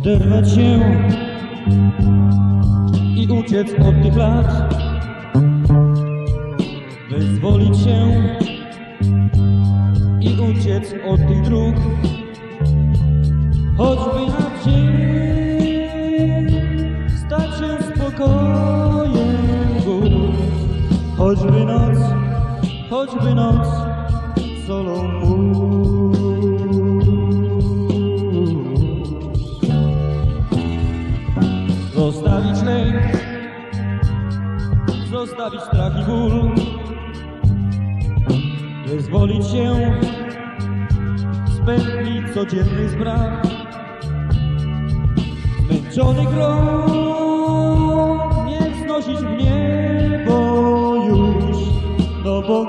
Oderwać się i uciec od tych lat, wyzwolić się i uciec od tych dróg, choćby na dzień stać się spokojem gór, choćby noc solą mórz. Zostawić lęk, zostawić strach i ból, wyzwolić się z pętli codziennych spraw. Zmęczony grom nie wznosić w niebo już, no bo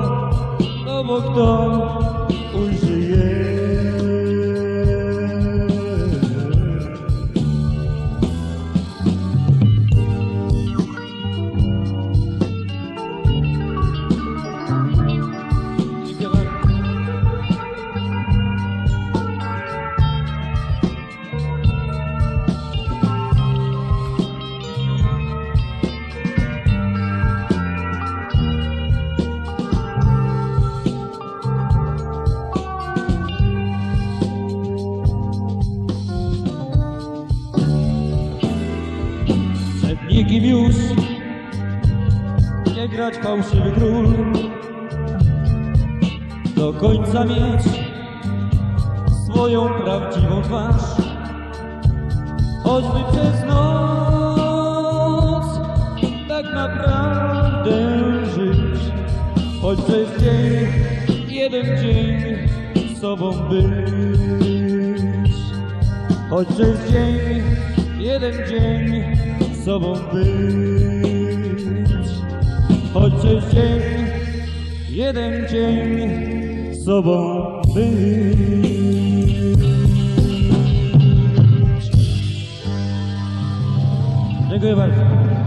kto ujrzy je. Nikim już nie grać fałszywy król, do końca mieć swoją prawdziwą twarz, choćby przez noc tak naprawdę żyć, choć przez dzień, jeden dzień sobą być, choć przez dzień, jeden dzień sobą być, choć przez dzień, jeden dzień sobą być. Dziękuję bardzo.